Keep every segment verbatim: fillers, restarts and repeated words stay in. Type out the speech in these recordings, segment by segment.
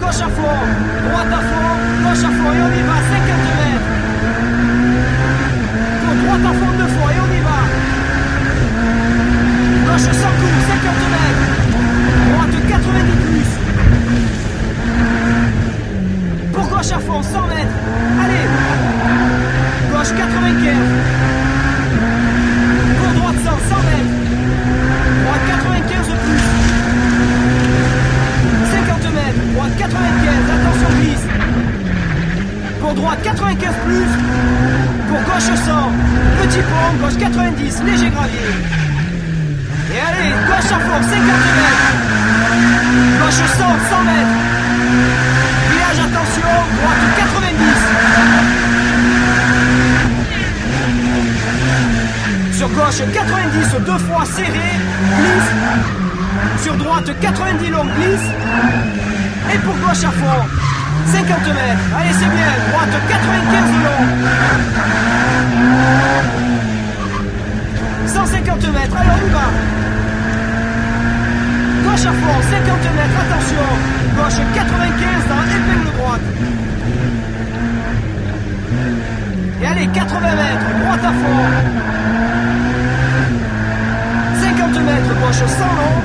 gauche à fond, droite à fond, gauche à fond, et on y va, cinquante mètres. Pour droite à fond deux fois, et on y va. Gauche sans coup, cinquante mètres. Droite quatre-vingt-dix plus. Pour gauche à fond, cent mètres. Allez. Gauche quatre-vingt-quinze. Pour droite cent, cent mètres. Droite quatre-vingt-quinze plus. cinquante mètres. Droite quatre-vingt-quinze. Attention glisse. Pour droite quatre-vingt-quinze plus. Pour gauche cent. Petit pont. Gauche quatre-vingt-dix. Léger gravier. Et allez. Gauche à fond. cinquante mètres. Gauche cent. cent mètres. Village, attention. Droite quatre-vingt-dix. Sur gauche quatre-vingt-dix, deux fois serré, glisse. Sur droite quatre-vingt-dix long, glisse. Et pour gauche à fond, cinquante mètres. Allez, c'est bien. Droite quatre-vingt-quinze long. cent cinquante mètres. Allez, on y va. Gauche à fond, cinquante mètres. Attention. Gauche quatre-vingt-quinze dans épingle droite. Et allez, quatre-vingts mètres. Droite à fond. cinquante mètres, gauche cent long.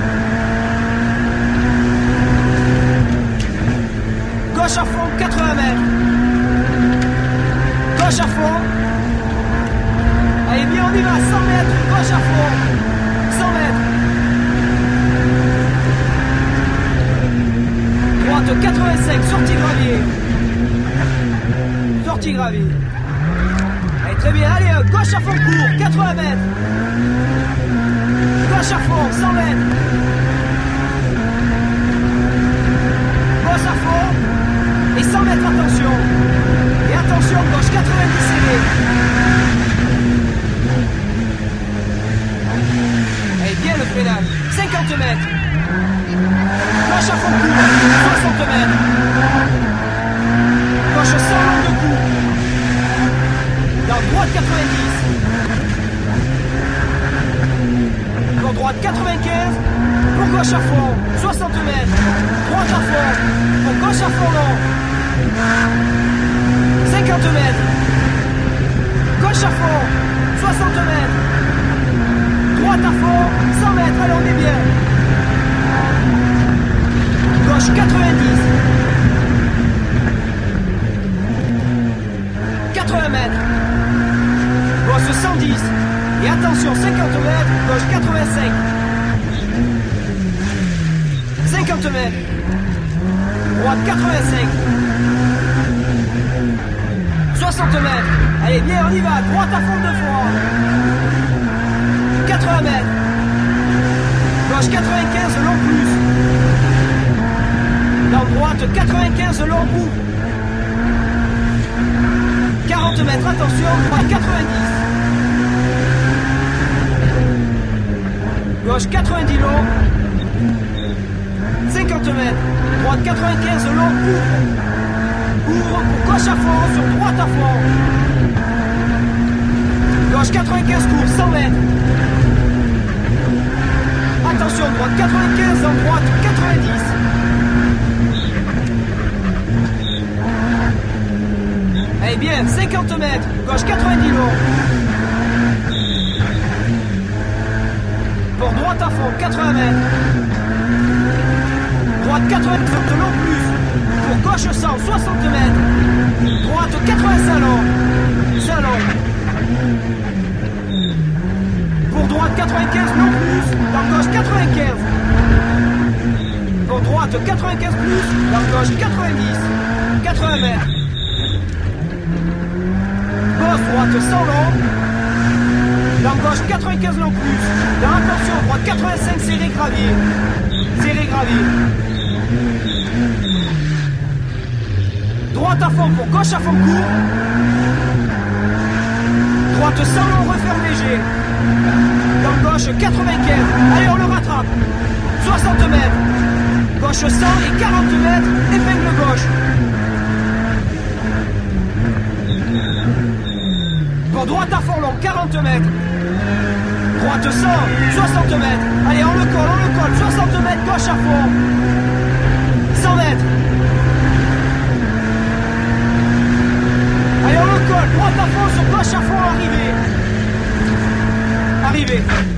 Gauche à fond, quatre-vingts mètres. Gauche à fond. Allez, bien, on y va, cent mètres. Gauche à fond. cent mètres. Droite quatre-vingt-cinq, sortie gravier. Sortie gravier. Allez, très bien. Allez, gauche à fond court, quatre-vingts mètres. Gauche à fond, cent mètres. Gauche à fond. Et cent mètres, attention. Et attention, gauche quatre-vingt-dix serré. Allez, bien le freinage. cinquante mètres. Gauche à fond court, soixante mètres. Gauche cent long de coup. Dans droite quatre-vingt-dix. Pour droite quatre-vingt-quinze, pour gauche à fond, soixante mètres, droite à fond, pour gauche à fond long, cinquante mètres, gauche à fond, soixante mètres, droite à fond, cent mètres, allez on est bien, gauche quatre-vingt-dix, quatre-vingts mètres, gauche cent dix, et attention, cinquante mètres, gauche quatre-vingt-cinq. cinquante mètres. Droite quatre-vingt-cinq. soixante mètres. Allez, bien, on y va. Droite à fond deux fois. quatre-vingts mètres. Gauche quatre-vingt-quinze, long plus. Dans droite quatre-vingt-quinze, long bout. quarante mètres, attention, droite quatre-vingt-dix. Gauche quatre-vingt-dix long. cinquante mètres. Droite quatre-vingt-quinze long. Ouvre. Ouvre pour gauche à fond sur droite à fond. Gauche quatre-vingt-quinze court. cent mètres. Attention, droite quatre-vingt-quinze en droite quatre-vingt-dix. Allez bien, cinquante mètres. Gauche quatre-vingt-dix long. Pour droite à fond, quatre-vingts mètres. Droite quatre-vingt-quinze de long plus. Pour gauche cent, soixante mètres. Droite quatre-vingt-cinq long. cinq long. Pour droite quatre-vingt-quinze long plus. Dans gauche quatre-vingt-quinze. Pour droite quatre-vingt-quinze plus. Dans gauche quatre-vingt-dix. quatre-vingts mètres. Gauche droite cent long. Dans gauche quatre-vingt-quinze long plus. Dans attention, droite quatre-vingt-cinq serré gravier. Serré gravier. Droite à fond pour gauche à fond court. Droite cent long, referme léger. Dans gauche quatre-vingt-quinze. Allez, on le rattrape. soixante mètres. Gauche cent et quarante mètres. Épingle gauche. Pour droite à fond long, quarante mètres. Droite cent, soixante mètres. Allez, on le colle, on le colle. soixante mètres, gauche à fond. cent mètres. droite à fond, sur gauche à fond, arrivé. Arrivé.